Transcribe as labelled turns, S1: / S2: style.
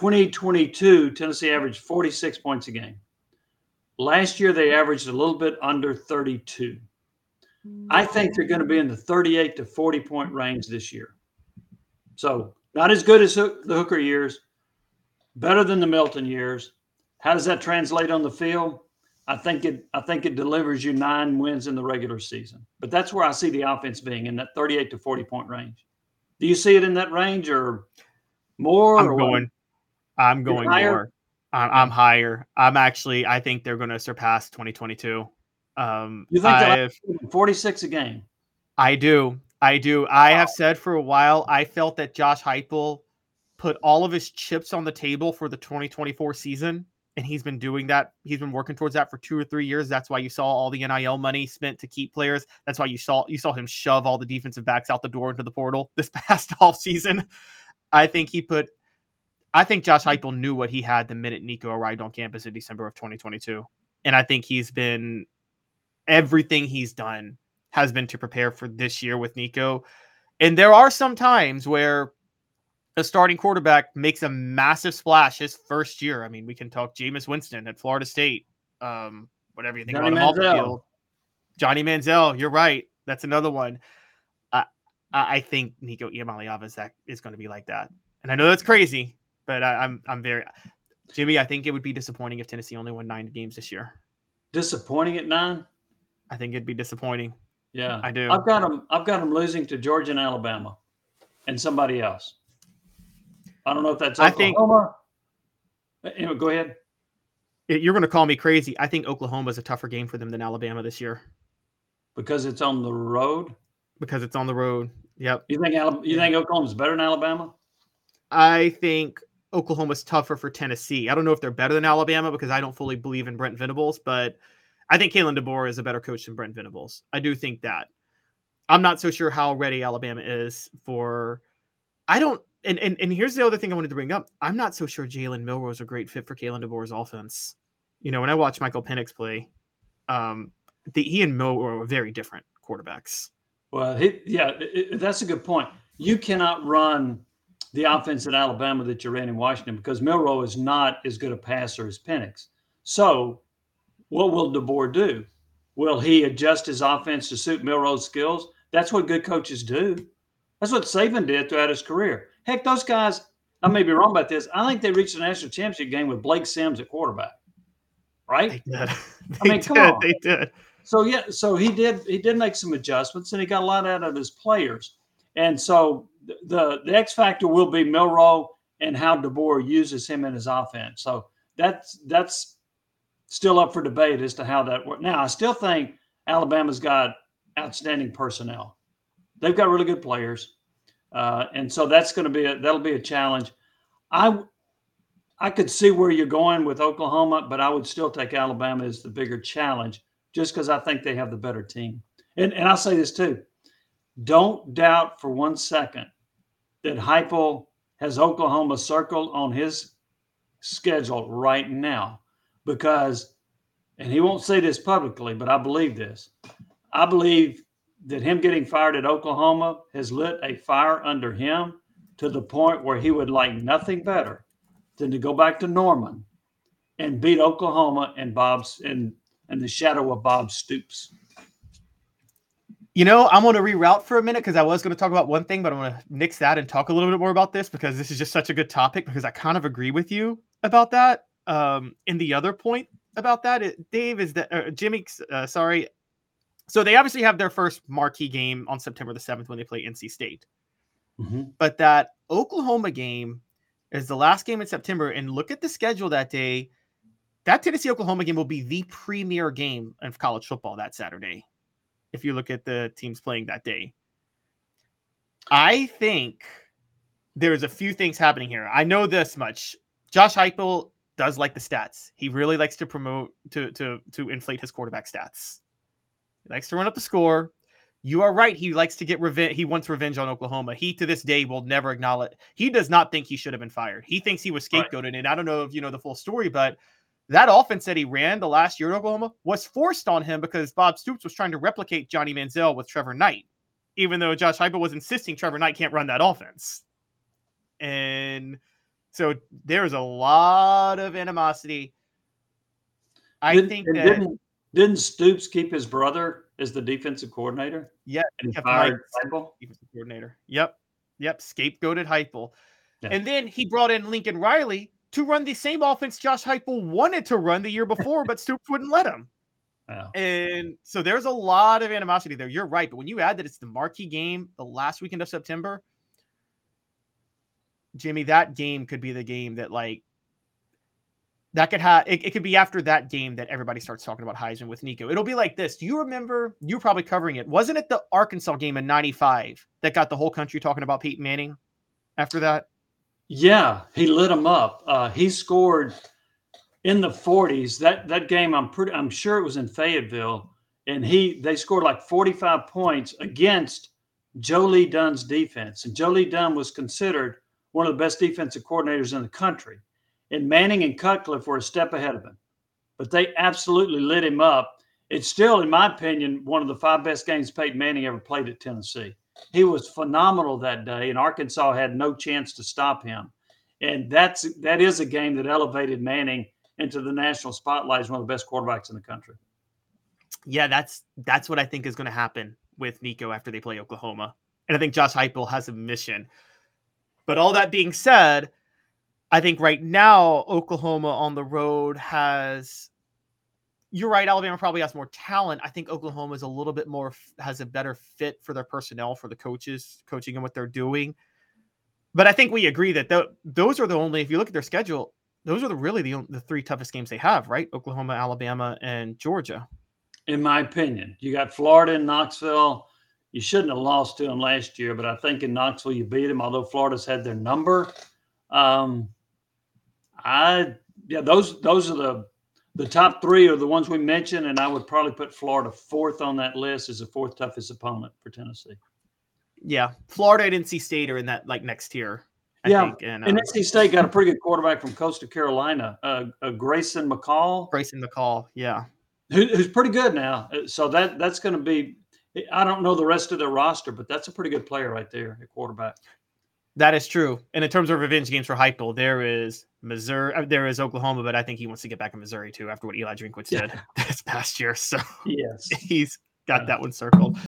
S1: 2022, Tennessee averaged 46 points a game. Last year, they averaged a little bit under 32. I think they're going to be in the 38 to 40 point range this year. So not as good as the Hooker years, better than the Milton years. How does that translate on the field? I think it delivers you 9 wins in the regular season. But that's where I see the offense being, in that 38 to 40 point range. Do you see it in that range or more?
S2: I'm going
S1: higher?
S2: more. I'm higher. I think they're going to surpass 2022.
S1: You think they'll have 46 a game?
S2: I do. I have said for a while, I felt that Josh Heupel put all of his chips on the table for the 2024 season, and he's been doing that. He's been working towards that for 2 or 3 years. That's why you saw all the NIL money spent to keep players. That's why you saw him shove all the defensive backs out the door into the portal this past off season. I think Josh Heupel knew what he had the minute Nico arrived on campus in December of 2022. And I think everything he's done has been to prepare for this year with Nico. And there are some times where a starting quarterback makes a massive splash his first year. I mean, we can talk Jameis Winston at Florida State, whatever you think about him off the field. Johnny Manziel, you're right. That's another one. I think Nico Iamaleava is going to be like that. And I know that's crazy, but I'm very – Jimmy, I think it would be disappointing if Tennessee only won 9 games this year.
S1: Disappointing at 9?
S2: I think it'd be disappointing.
S1: Yeah,
S2: I do.
S1: I've got them losing to Georgia and Alabama, and somebody else. I don't know if that's Oklahoma. Anyway, go ahead.
S2: You're going to call me crazy. I think Oklahoma is a tougher game for them than Alabama this year.
S1: Because it's on the road?
S2: Because it's on the road. Yep.
S1: You think Oklahoma's better than Alabama?
S2: I think Oklahoma's tougher for Tennessee. I don't know if they're better than Alabama because I don't fully believe in Brent Venables, but I think Kalen DeBoer is a better coach than Brent Venables. I do think that. I'm not so sure how ready Alabama is for – And here's the other thing I wanted to bring up. I'm not so sure Jalen Milroe is a great fit for Kalen DeBoer's offense. When I watch Michael Penix play, he and Milroe are very different quarterbacks.
S1: Well, that's a good point. You cannot run the offense at Alabama that you ran in Washington because Milroe is not as good a passer as Penix. So what will DeBoer do? Will he adjust his offense to suit Milroe's skills? That's what good coaches do. That's what Saban did throughout his career. Heck, those guys, I may be wrong about this. I think they reached the national championship game with Blake Sims at quarterback. Right?
S2: They did. Come on. They did.
S1: So he did make some adjustments, and he got a lot out of his players. And so the X factor will be Milroe and how DeBoer uses him in his offense. So that's still up for debate as to how that works. Now, I still think Alabama's got outstanding personnel. They've got really good players. And so that'll be a challenge. I could see where you're going with Oklahoma, but I would still take Alabama as the bigger challenge just because I think they have the better team. And I'll say this too. Don't doubt for 1 second that Heupel has Oklahoma circled on his schedule right now because, and he won't say this publicly, but I believe this. I believe that him getting fired at Oklahoma has lit a fire under him to the point where he would like nothing better than to go back to Norman and beat Oklahoma and the shadow of Bob Stoops.
S2: I'm going to reroute for a minute because I was going to talk about one thing, but I'm going to nix that and talk a little bit more about this because this is just such a good topic because I kind of agree with you about that. And the other point about that, Dave, is that Jimmy, sorry. So they obviously have their first marquee game on September the 7th when they play NC State.
S1: Mm-hmm.
S2: But that Oklahoma game is the last game in September. And look at the schedule that day. That Tennessee-Oklahoma game will be the premier game of college football that Saturday, if you look at the teams playing that day. I think there's a few things happening here. I know this much. Josh Heupel does like the stats. He really likes to promote, to inflate his quarterback stats. He likes to run up the score. You are right. He likes to get revenge. He wants revenge on Oklahoma. He, to this day, will never acknowledge. He does not think he should have been fired. He thinks he was scapegoated. Right. And I don't know if you know the full story, but that offense that he ran the last year at Oklahoma was forced on him because Bob Stoops was trying to replicate Johnny Manziel with Trevor Knight, even though Josh Heupel was insisting Trevor Knight can't run that offense. And So there's a lot of animosity. I think that
S1: Didn't Stoops keep his brother as the defensive coordinator?
S2: yeah,
S1: And he
S2: kept Mike
S1: fired Heupel?
S2: defensive coordinator. Yep. Scapegoated Heupel.
S1: Yeah.
S2: And then he brought in Lincoln Riley to run the same offense Josh Heupel wanted to run the year before, but Stoops wouldn't let him.
S1: Wow.
S2: And so there's a lot of animosity there. You're right. But when you add that it's the marquee game the last weekend of September, Jimmy, that game could be the game that that could have it could be after that game that everybody starts talking about Heisman with Nico. It'll be like this. Do you remember, you were probably covering it, wasn't it the Arkansas game in 95 that got the whole country talking about Peyton Manning after that?
S1: Yeah, he lit him up. He scored in the 40s. That game, I'm sure it was in Fayetteville, and they scored like 45 points against Joe Lee Dunn's defense. And Joe Lee Dunn was considered one of the best defensive coordinators in the country. And Manning and Cutcliffe were a step ahead of him. But they absolutely lit him up. It's still, in my opinion, one of the 5 best games Peyton Manning ever played at Tennessee. He was phenomenal that day, and Arkansas had no chance to stop him. And that is a game that elevated Manning into the national spotlight as one of the best quarterbacks in the country.
S2: Yeah, that's what I think is going to happen with Nico after they play Oklahoma. And I think Josh Heupel has a mission. But all that being said, I think right now Oklahoma on the road you're right, Alabama probably has more talent. I think Oklahoma is a little bit more, has a better fit for their personnel, for the coaches, coaching and what they're doing. But I think we agree that those are the only, if you look at their schedule, those are really the 3 toughest games they have, right? Oklahoma, Alabama, and Georgia.
S1: In my opinion, you got Florida and Knoxville. You shouldn't have lost to them last year, but I think in Knoxville you beat them, although Florida's had their number. Those are the top 3 are the ones we mentioned, and I would probably put Florida 4th on that list as the 4th toughest opponent for Tennessee.
S2: Yeah, Florida and NC State are in that like next tier, I think.
S1: And NC State got a pretty good quarterback from Coastal Carolina, Grayson McCall.
S2: Yeah,
S1: who's pretty good now. So that's going to be. I don't know the rest of their roster, but that's a pretty good player right there at quarterback.
S2: That is true. And in terms of revenge games for Heupel, there is Missouri, there is Oklahoma, but I think he wants to get back in Missouri too after what Eli Drinkwitz did this past year. So
S1: yes,
S2: he's got that one circled.